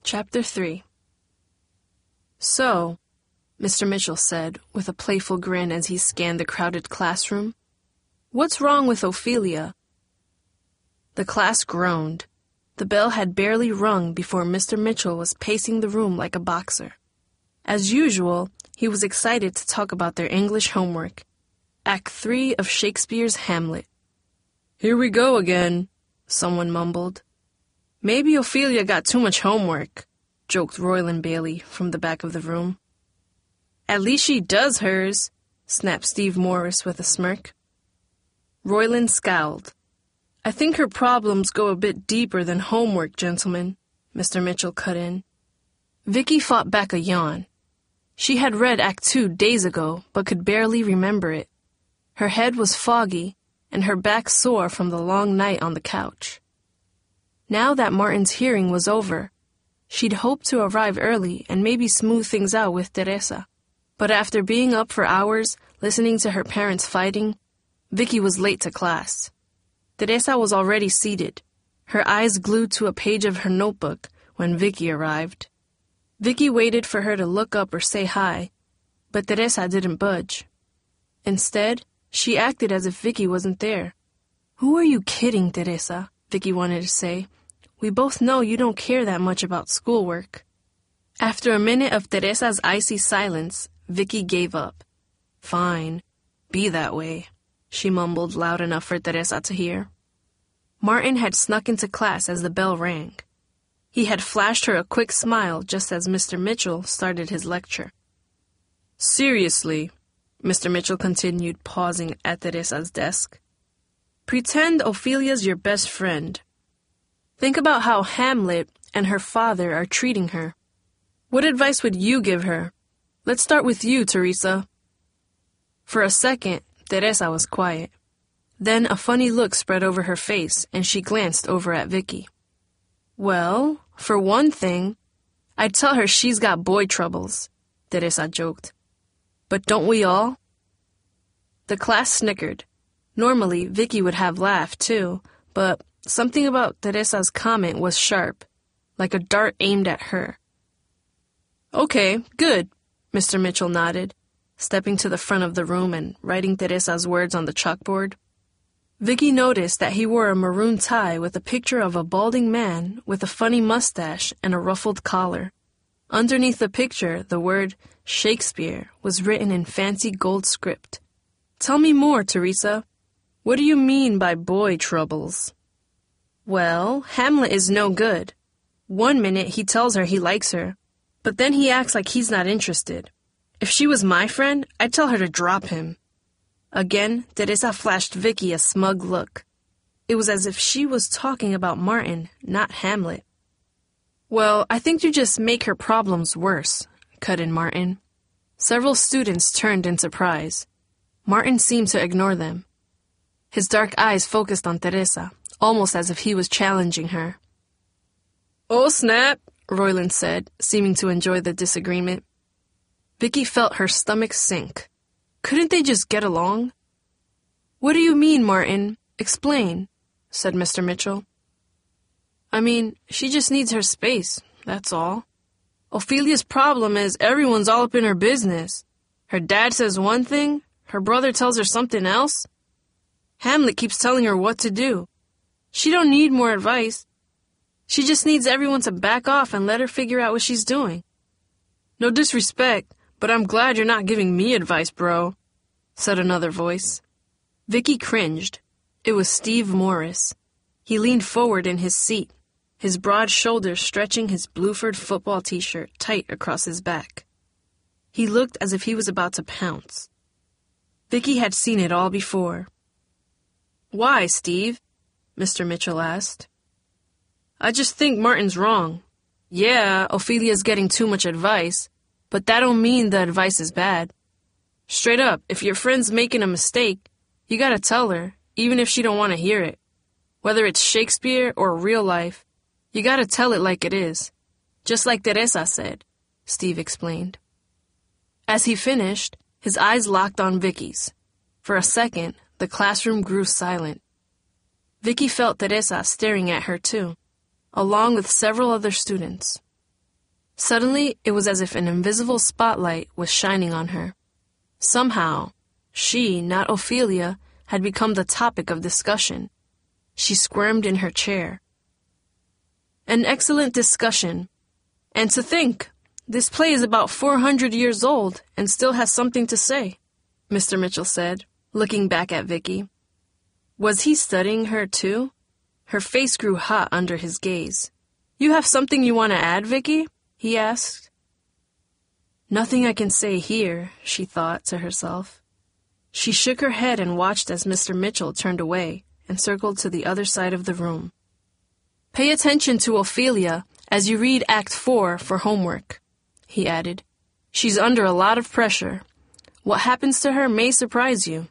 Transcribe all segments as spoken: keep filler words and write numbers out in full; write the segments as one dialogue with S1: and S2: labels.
S1: Chapter three. So, Mister Mitchell said, with a playful grin as he scanned the crowded classroom, "What's wrong with Ophelia?" The class groaned. The bell had barely rung before Mister Mitchell was pacing the room like a boxer. As usual, he was excited to talk about their English homework, Act Three of Shakespeare's Hamlet. "Here we go again," someone mumbled. "Maybe Ophelia got too much homework," joked Royland Bailey from the back of the room. "At least she does hers," snapped Steve Morris with a smirk. Royland scowled. "I think her problems go a bit deeper than homework, gentlemen," Mister Mitchell cut in. Vicky fought back a yawn. She had read Act Two days ago, but could barely remember it. Her head was foggy, and her back sore from the long night on the couch. Now that Martin's hearing was over, she'd hoped to arrive early and maybe smooth things out with Teresa. But after being up for hours, listening to her parents fighting, Vicky was late to class. Teresa was already seated, her eyes glued to a page of her notebook when Vicky arrived. Vicky waited for her to look up or say hi, but Teresa didn't budge. Instead, she acted as if Vicky wasn't there. "Who are you kidding, Teresa?" Vicky wanted to say. "We both know you don't care that much about schoolwork." After a minute of Teresa's icy silence, Vicky gave up. "Fine, be that way," she mumbled loud enough for Teresa to hear. Martin had snuck into class as the bell rang. He had flashed her a quick smile just as Mister Mitchell started his lecture. "Seriously," Mister Mitchell continued, pausing at Teresa's desk, "pretend Ophelia's your best friend. Think about how Hamlet and her father are treating her. What advice would you give her? Let's start with you, Teresa." For a second, Teresa was quiet. Then a funny look spread over her face, and she glanced over at Vicky. "Well, for one thing, I'd tell her she's got boy troubles," Teresa joked. "But don't we all?" The class snickered. Normally, Vicky would have laughed, too, but something about Teresa's comment was sharp, like a dart aimed at her. "Okay, good," Mister Mitchell nodded, stepping to the front of the room and writing Teresa's words on the chalkboard. Vicky noticed that he wore a maroon tie with a picture of a balding man with a funny mustache and a ruffled collar. Underneath the picture, the word Shakespeare was written in fancy gold script. "Tell me more, Teresa. What do you mean by boy troubles?" "Well, Hamlet is no good. One minute he tells her he likes her, but then he acts like he's not interested. If she was my friend, I'd tell her to drop him." Again, Teresa flashed Vicky a smug look. It was as if she was talking about Martin, not Hamlet. "Well, I think you just make her problems worse," cut in Martin. Several students turned in surprise. Martin seemed to ignore them. His dark eyes focused on Teresa, almost as if he was challenging her. "Oh, snap," Royland said, seeming to enjoy the disagreement. Vicky felt her stomach sink. Couldn't they just get along? "What do you mean, Martin? Explain," said Mister Mitchell. "I mean, she just needs her space, that's all. Ophelia's problem is everyone's all up in her business. Her dad says one thing, her brother tells her something else. Hamlet keeps telling her what to do. She don't need more advice. She just needs everyone to back off and let her figure out what she's doing. No disrespect, but I'm glad you're not giving me advice, bro," said another voice. Vicky cringed. It was Steve Morris. He leaned forward in his seat, his broad shoulders stretching his Bluford football t-shirt tight across his back. He looked as if he was about to pounce. Vicky had seen it all before. "Why, Steve?" Mister Mitchell asked. "I just think Martin's wrong. Yeah, Ophelia's getting too much advice, but that don't mean the advice is bad. Straight up, if your friend's making a mistake, you gotta tell her, even if she don't want to hear it. Whether it's Shakespeare or real life, you gotta tell it like it is. Just like Teresa said," Steve explained. As he finished, his eyes locked on Vicky's. For a second, the classroom grew silent. Vicky felt Teresa staring at her too, along with several other students. Suddenly, it was as if an invisible spotlight was shining on her. Somehow, she, not Ophelia, had become the topic of discussion. She squirmed in her chair. An excellent discussion. And to think, this play is about four hundred years old and still has something to say, Mister Mitchell said, looking back at Vicky. Was he studying her too? Her face grew hot under his gaze. You have something you want to add, Vicky? He asked. Nothing I can say here, she thought to herself. She shook her head and watched as Mister Mitchell turned away and circled to the other side of the room. Pay attention to Ophelia as you read Act Four for homework, he added. She's under a lot of pressure. What happens to her may surprise you.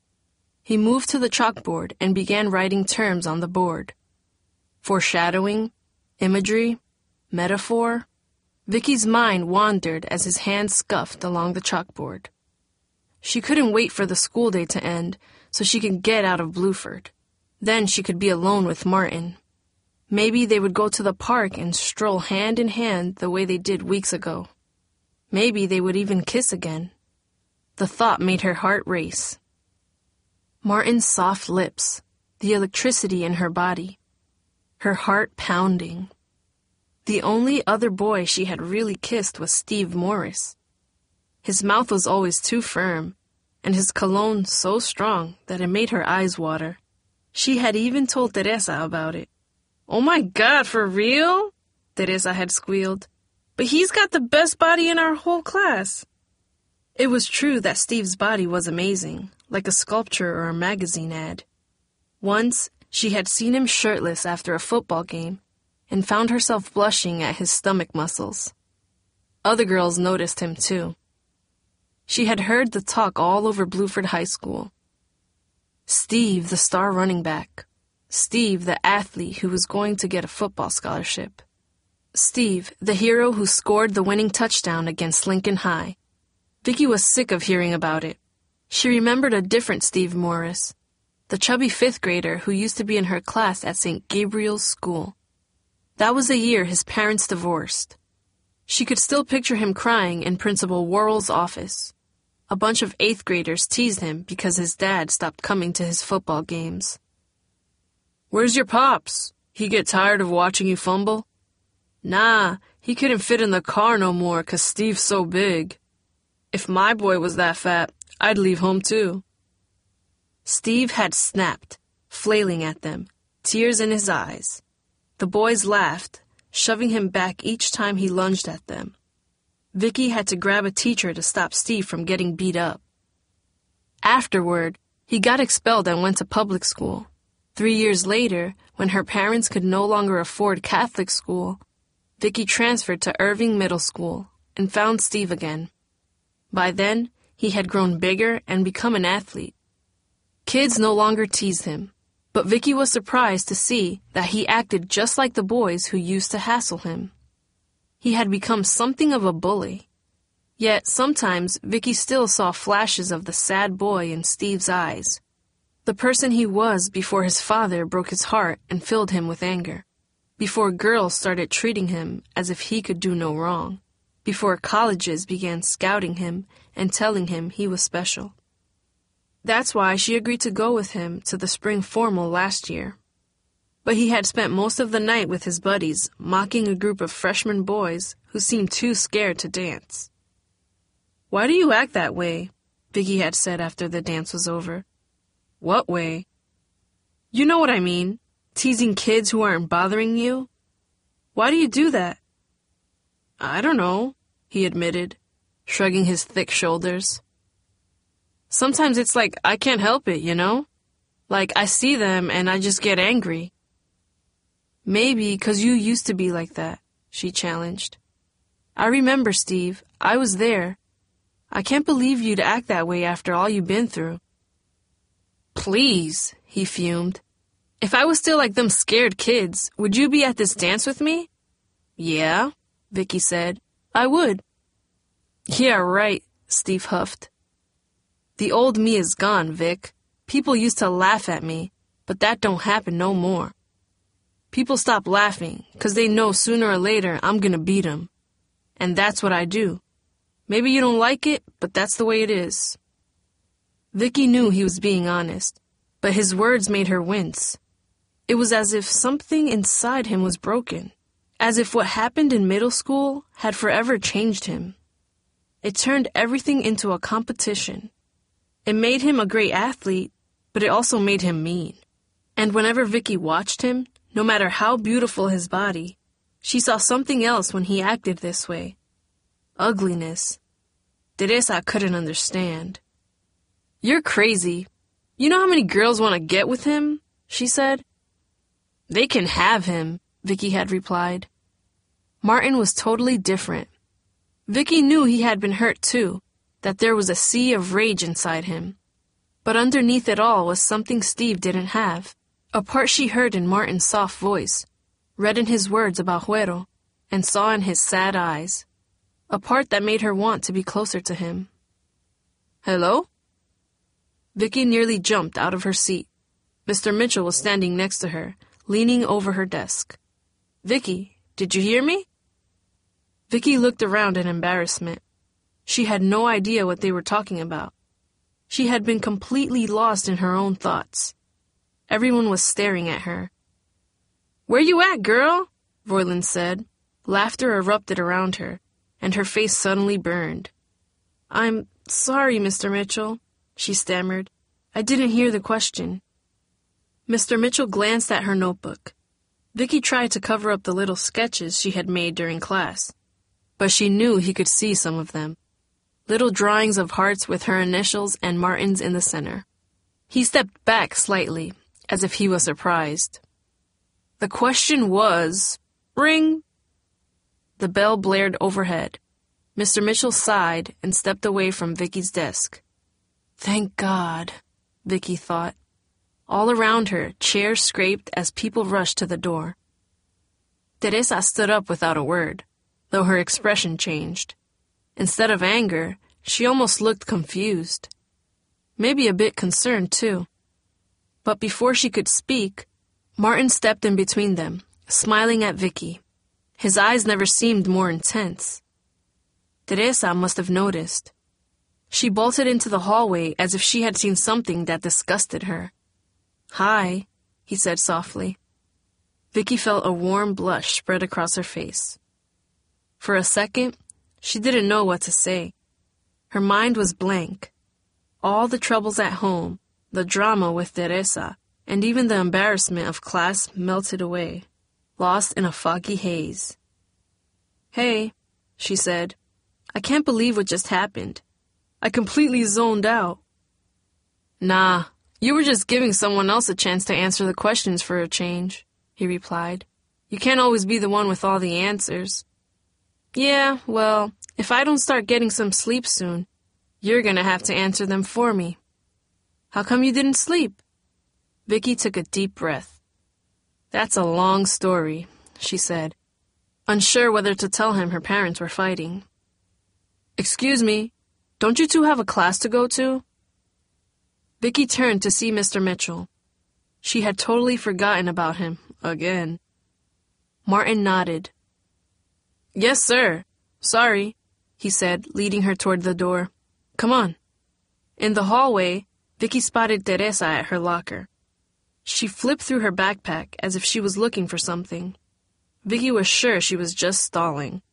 S1: He moved to the chalkboard and began writing terms on the board. Foreshadowing, imagery, metaphor. Vicky's mind wandered as his hand scuffed along the chalkboard. She couldn't wait for the school day to end so she could get out of Bluford. Then she could be alone with Martin. Maybe they would go to the park and stroll hand in hand the way they did weeks ago. Maybe they would even kiss again. The thought made her heart race. Martin's soft lips, the electricity in her body, her heart pounding. The only other boy she had really kissed was Steve Morris. His mouth was always too firm, and his cologne so strong that it made her eyes water. She had even told Teresa about it. Oh my God, for real? Teresa had squealed. But he's got the best body in our whole class. It was true that Steve's body was amazing, like a sculpture or a magazine ad. Once, she had seen him shirtless after a football game and found herself blushing at his stomach muscles. Other girls noticed him too. She had heard the talk all over Bluford High School. Steve, the star running back. Steve, the athlete who was going to get a football scholarship. Steve, the hero who scored the winning touchdown against Lincoln High. Vicky was sick of hearing about it. She remembered a different Steve Morris, the chubby fifth grader who used to be in her class at Saint Gabriel's School. That was the year his parents divorced. She could still picture him crying in Principal Worrell's office. A bunch of eighth graders teased him because his dad stopped coming to his football games. Where's your pops? He get tired of watching you fumble? Nah, he couldn't fit in the car no more 'cause Steve's so big. If my boy was that fat, I'd leave home too. Steve had snapped, flailing at them, tears in his eyes. The boys laughed, shoving him back each time he lunged at them. Vicky had to grab a teacher to stop Steve from getting beat up. Afterward, he got expelled and went to public school. Three years later, when her parents could no longer afford Catholic school, Vicky transferred to Irving Middle School and found Steve again. By then, he had grown bigger and become an athlete. Kids no longer teased him, but Vicky was surprised to see that he acted just like the boys who used to hassle him. He had become something of a bully. Yet sometimes Vicky still saw flashes of the sad boy in Steve's eyes, the person he was before his father broke his heart and filled him with anger, before girls started treating him as if he could do no wrong, before colleges began scouting him and telling him he was special. That's why she agreed to go with him to the spring formal last year. But he had spent most of the night with his buddies, mocking a group of freshman boys who seemed too scared to dance. Why do you act that way? Vicky had said after the dance was over. What way? You know what I mean, teasing kids who aren't bothering you. Why do you do that? I don't know, he admitted, shrugging his thick shoulders. Sometimes it's like I can't help it, you know? Like I see them and I just get angry. Maybe 'cause you used to be like that, she challenged. I remember, Steve. I was there. I can't believe you'd act that way after all you've been through. Please, he fumed. If I was still like them scared kids, would you be at this dance with me? Yeah, Vicky said. I would. Yeah, right, Steve huffed. The old me is gone, Vic. People used to laugh at me, but that don't happen no more. People stop laughing 'cause they know sooner or later I'm gonna beat 'em. and that's what I do. Maybe you don't like it, but that's the way it is. Vicky knew he was being honest, but his words made her wince. It was as if something inside him was broken, as if what happened in middle school had forever changed him. It turned everything into a competition. It made him a great athlete, but it also made him mean. And whenever Vicky watched him, no matter how beautiful his body, she saw something else when he acted this way. Ugliness. Teresa couldn't understand. "You're crazy. You know how many girls want to get with him?" she said. "They can have him," Vicky had replied. Martin was totally different. Vicky knew he had been hurt too, that there was a sea of rage inside him. But underneath it all was something Steve didn't have, a part she heard in Martin's soft voice, read in his words about Güero, and saw in his sad eyes, a part that made her want to be closer to him. "Hello?" Vicky nearly jumped out of her seat. Mister Mitchell was standing next to her, leaning over her desk. "Vicky, did you hear me?" Vicky looked around in embarrassment. She had no idea what they were talking about. She had been completely lost in her own thoughts. Everyone was staring at her. "Where you at, girl?" Voiland said. Laughter erupted around her, and her face suddenly burned. "I'm sorry, Mister Mitchell," she stammered. "I didn't hear the question." Mister Mitchell glanced at her notebook. Vicky tried to cover up the little sketches she had made during class, but she knew he could see some of them. Little drawings of hearts with her initials and Martin's in the center. He stepped back slightly, as if he was surprised. The question was, "Ring!" The bell blared overhead. Mister Mitchell sighed and stepped away from Vicky's desk. Thank God, Vicky thought. All around her, chairs scraped as people rushed to the door. Teresa stood up without a word, though her expression changed. Instead of anger, she almost looked confused. Maybe a bit concerned, too. But before she could speak, Martin stepped in between them, smiling at Vicky. His eyes never seemed more intense. Teresa must have noticed. She bolted into the hallway as if she had seen something that disgusted her. "Hi," he said softly. Vicky felt a warm blush spread across her face. For a second, she didn't know what to say. Her mind was blank. All the troubles at home, the drama with Teresa, and even the embarrassment of class melted away, lost in a foggy haze. "Hey," she said, "I can't believe what just happened. I completely zoned out." "Nah, you were just giving someone else a chance to answer the questions for a change," he replied. "You can't always be the one with all the answers." "Yeah, well, if I don't start getting some sleep soon, you're gonna have to answer them for me." "How come you didn't sleep?" Vicky took a deep breath. "That's a long story," she said, unsure whether to tell him her parents were fighting. "Excuse me, don't you two have a class to go to?" Vicky turned to see Mister Mitchell. She had totally forgotten about him, again. Martin nodded. "Yes, sir. Sorry," he said, leading her toward the door. "Come on." In the hallway, Vicky spotted Teresa at her locker. She flipped through her backpack as if she was looking for something. Vicky was sure she was just stalling.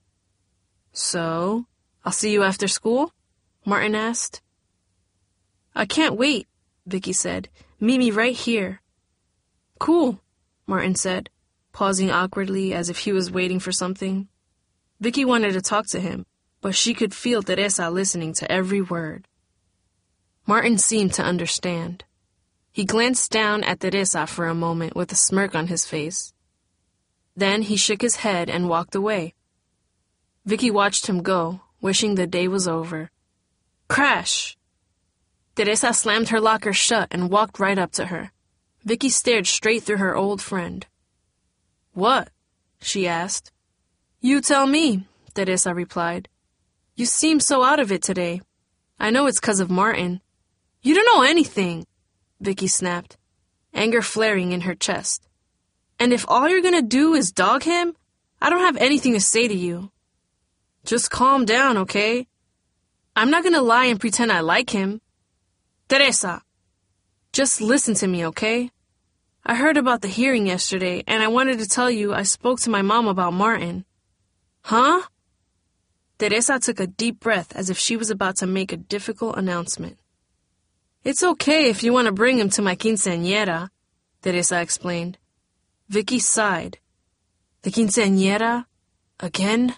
S1: "So, I'll see you after school?" Martin asked. "I can't wait," Vicky said. "Meet me right here." "Cool," Martin said, pausing awkwardly as if he was waiting for something. Vicky wanted to talk to him, but she could feel Teresa listening to every word. Martin seemed to understand. He glanced down at Teresa for a moment with a smirk on his face. Then he shook his head and walked away. Vicky watched him go, wishing the day was over. Crash! Teresa slammed her locker shut and walked right up to her. Vicky stared straight through her old friend. "What?" she asked. "You tell me," Teresa replied. "You seem so out of it today. I know it's 'cause of Martin." "You don't know anything," Vicky snapped, anger flaring in her chest. "And if all you're gonna do is dog him, I don't have anything to say to you." Just calm down, okay? I'm not gonna lie and pretend I like him. Teresa, just listen to me, okay? I heard about the hearing yesterday, and I wanted to tell you I spoke to my mom about Martin. Huh? Teresa took a deep breath as if she was about to make a difficult announcement. It's okay if you want to bring him to my quinceañera, Teresa explained. Vicky sighed. The quinceañera? Again?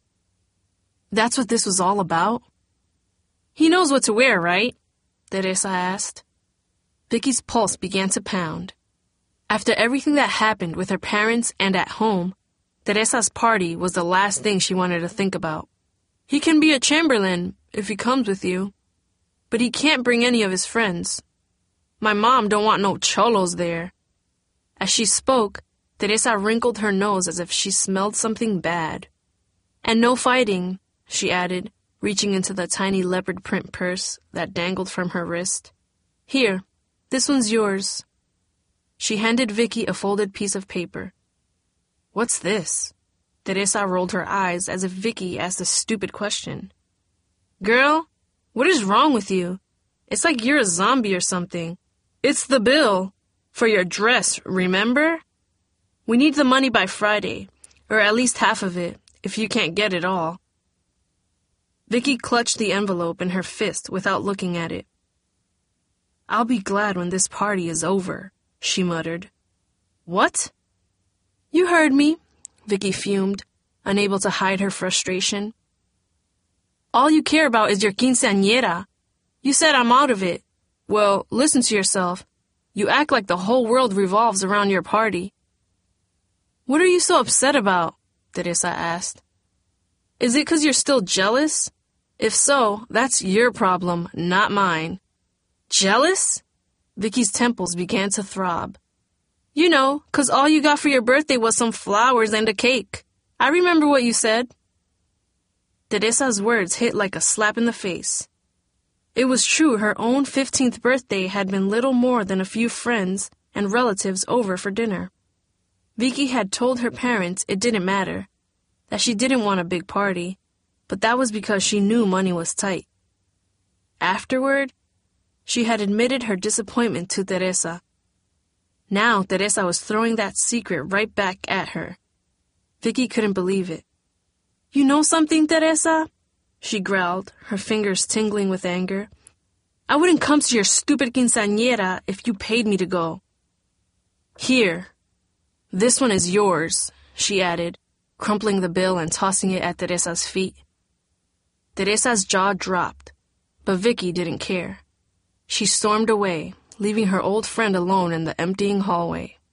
S1: That's what this was all about? He knows what to wear, right? Teresa asked. Vicky's pulse began to pound. After everything that happened with her parents and at home, Teresa's party was the last thing she wanted to think about. He can be a Chamberlain if he comes with you, but he can't bring any of his friends. My mom don't want no cholos there. As she spoke, Teresa wrinkled her nose as if she smelled something bad. And no fighting, she added, reaching into the tiny leopard print purse that dangled from her wrist. Here, this one's yours. She handed Vicky a folded piece of paper. What's this? Teresa rolled her eyes as if Vicky asked a stupid question. Girl, what is wrong with you? It's like you're a zombie or something. It's the bill for your dress, remember? We need the money by Friday, or at least half of it, if you can't get it all. Vicky clutched the envelope in her fist without looking at it. I'll be glad when this party is over, she muttered. What? You heard me, Vicky fumed, unable to hide her frustration. All you care about is your quinceañera. You said I'm out of it. Well, listen to yourself. You act like the whole world revolves around your party. What are you so upset about? Teresa asked. Is it 'cause you're still jealous? If so, that's your problem, not mine. Jealous? Vicky's temples began to throb. You know, 'cause all you got for your birthday was some flowers and a cake. I remember what you said. Teresa's words hit like a slap in the face. It was true her own fifteenth birthday had been little more than a few friends and relatives over for dinner. Vicky had told her parents it didn't matter, that she didn't want a big party, but that was because she knew money was tight. Afterward, she had admitted her disappointment to Teresa. Now Teresa was throwing that secret right back at her. Vicky couldn't believe it. You know something, Teresa? She growled, her fingers tingling with anger. I wouldn't come to your stupid quinceañera if you paid me to go. Here. This one is yours, she added, crumpling the bill and tossing it at Teresa's feet. Teresa's jaw dropped, but Vicky didn't care. She stormed away, leaving her old friend alone in the emptying hallway.